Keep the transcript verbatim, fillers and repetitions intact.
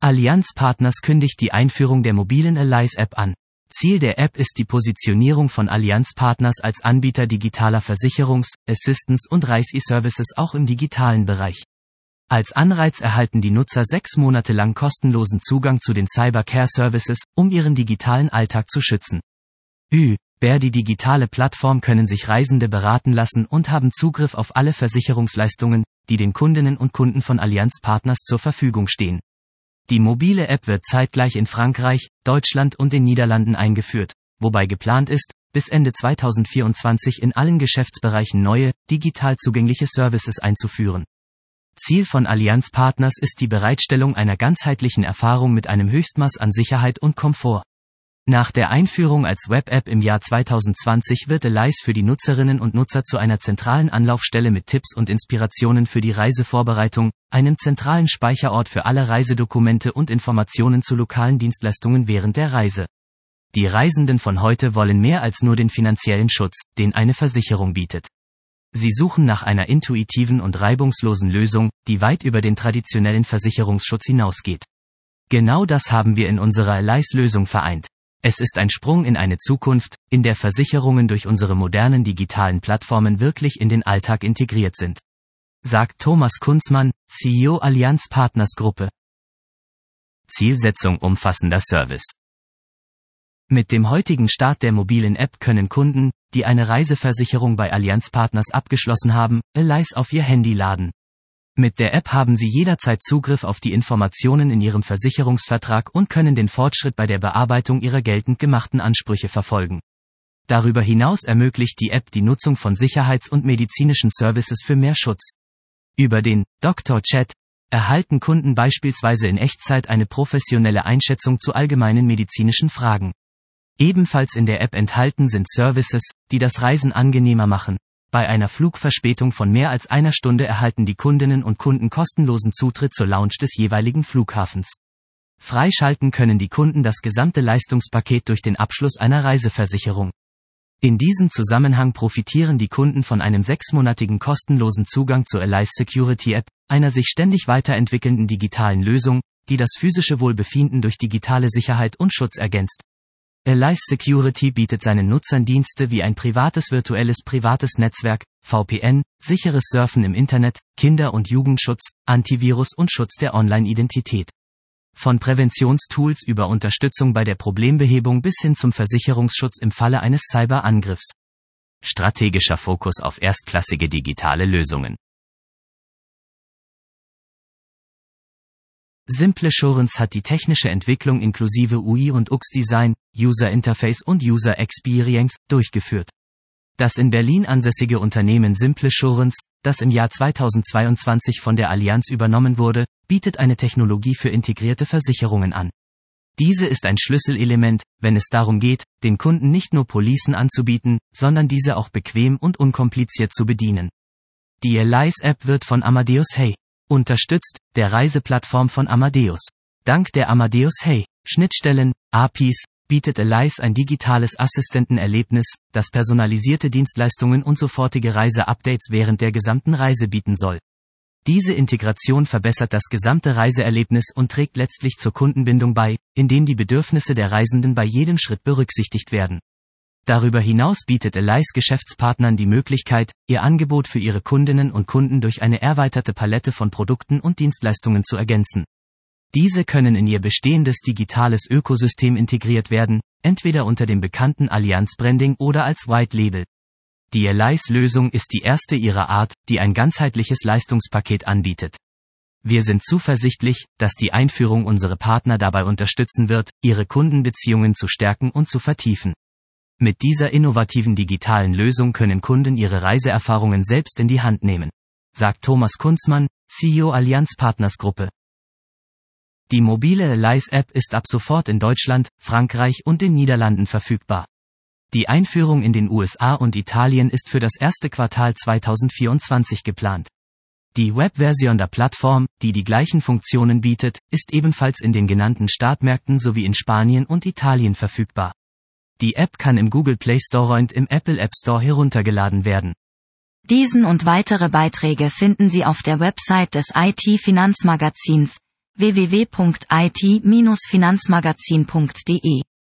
Allianz Partners kündigt die Einführung der mobilen Allies-App an. Ziel der App ist die Positionierung von Allianz Partners als Anbieter digitaler Versicherungs-, Assistance- und Reis-E-Services auch im digitalen Bereich. Als Anreiz erhalten die Nutzer sechs Monate lang kostenlosen Zugang zu den Cyber-Care-Services, um ihren digitalen Alltag zu schützen. Über die digitale Plattform können sich Reisende beraten lassen und haben Zugriff auf alle Versicherungsleistungen, die den Kundinnen und Kunden von Allianz Partners zur Verfügung stehen. Die mobile App wird zeitgleich in Frankreich, Deutschland und den Niederlanden eingeführt, wobei geplant ist, bis Ende zweitausendvierundzwanzig in allen Geschäftsbereichen neue, digital zugängliche Services einzuführen. Ziel von Allianz Partners ist die Bereitstellung einer ganzheitlichen Erfahrung mit einem Höchstmaß an Sicherheit und Komfort. Nach der Einführung als Web-App im Jahr zweitausendzwanzig wird Allies für die Nutzerinnen und Nutzer zu einer zentralen Anlaufstelle mit Tipps und Inspirationen für die Reisevorbereitung, einem zentralen Speicherort für alle Reisedokumente und Informationen zu lokalen Dienstleistungen während der Reise. Die Reisenden von heute wollen mehr als nur den finanziellen Schutz, den eine Versicherung bietet. Sie suchen nach einer intuitiven und reibungslosen Lösung, die weit über den traditionellen Versicherungsschutz hinausgeht. Genau das haben wir in unserer Allies-Lösung vereint. Es ist ein Sprung in eine Zukunft, in der Versicherungen durch unsere modernen digitalen Plattformen wirklich in den Alltag integriert sind. Sagt Thomas Kunzmann, C E O Allianz Partners Gruppe. Zielsetzung: umfassender Service. Mit dem heutigen Start der mobilen App können Kunden, die eine Reiseversicherung bei Allianz Partners abgeschlossen haben, Allies auf ihr Handy laden. Mit der App haben Sie jederzeit Zugriff auf die Informationen in Ihrem Versicherungsvertrag und können den Fortschritt bei der Bearbeitung Ihrer geltend gemachten Ansprüche verfolgen. Darüber hinaus ermöglicht die App die Nutzung von Sicherheits- und medizinischen Services für mehr Schutz. Über den Doktor Chat erhalten Kunden beispielsweise in Echtzeit eine professionelle Einschätzung zu allgemeinen medizinischen Fragen. Ebenfalls in der App enthalten sind Services, die das Reisen angenehmer machen. Bei einer Flugverspätung von mehr als einer Stunde erhalten die Kundinnen und Kunden kostenlosen Zutritt zur Lounge des jeweiligen Flughafens. Freischalten können die Kunden das gesamte Leistungspaket durch den Abschluss einer Reiseversicherung. In diesem Zusammenhang profitieren die Kunden von einem sechsmonatigen kostenlosen Zugang zur Allies Security App, einer sich ständig weiterentwickelnden digitalen Lösung, die das physische Wohlbefinden durch digitale Sicherheit und Schutz ergänzt. Allies Security bietet seinen Nutzern Dienste wie ein privates virtuelles privates Netzwerk, V P N, sicheres Surfen im Internet, Kinder- und Jugendschutz, Antivirus und Schutz der Online-Identität. Von Präventionstools über Unterstützung bei der Problembehebung bis hin zum Versicherungsschutz im Falle eines Cyberangriffs. Strategischer Fokus auf erstklassige digitale Lösungen. SimpleSurance hat die technische Entwicklung inklusive U I und U X-Design, User Interface und User Experience durchgeführt. Das in Berlin ansässige Unternehmen SimpleSurance, das im Jahr zweitausendzweiundzwanzig von der Allianz übernommen wurde, bietet eine Technologie für integrierte Versicherungen an. Diese ist ein Schlüsselelement, wenn es darum geht, den Kunden nicht nur Policen anzubieten, sondern diese auch bequem und unkompliziert zu bedienen. Die Allies-App wird von Amadeus Hey unterstützt, der Reiseplattform von Amadeus. Dank der Amadeus Hey Schnittstellen, A P Is, bietet Allies ein digitales Assistentenerlebnis, das personalisierte Dienstleistungen und sofortige Reiseupdates während der gesamten Reise bieten soll. Diese Integration verbessert das gesamte Reiseerlebnis und trägt letztlich zur Kundenbindung bei, indem die Bedürfnisse der Reisenden bei jedem Schritt berücksichtigt werden. Darüber hinaus bietet Allies Geschäftspartnern die Möglichkeit, ihr Angebot für ihre Kundinnen und Kunden durch eine erweiterte Palette von Produkten und Dienstleistungen zu ergänzen. Diese können in ihr bestehendes digitales Ökosystem integriert werden, entweder unter dem bekannten Allianz-Branding oder als White Label. Die Allies-Lösung ist die erste ihrer Art, die ein ganzheitliches Leistungspaket anbietet. Wir sind zuversichtlich, dass die Einführung unsere Partner dabei unterstützen wird, ihre Kundenbeziehungen zu stärken und zu vertiefen. Mit dieser innovativen digitalen Lösung können Kunden ihre Reiseerfahrungen selbst in die Hand nehmen, sagt Thomas Kunzmann, C E O Allianz Partners Gruppe. Die mobile Allies-App ist ab sofort in Deutschland, Frankreich und den Niederlanden verfügbar. Die Einführung in den U S A und Italien ist für das erste Quartal zweitausendvierundzwanzig geplant. Die Webversion der Plattform, die die gleichen Funktionen bietet, ist ebenfalls in den genannten Startmärkten sowie in Spanien und Italien verfügbar. Die App kann im Google Play Store und im Apple App Store heruntergeladen werden. Diesen und weitere Beiträge finden Sie auf der Website des I T-Finanzmagazins w w w punkt i t Bindestrich finanzmagazin punkt d e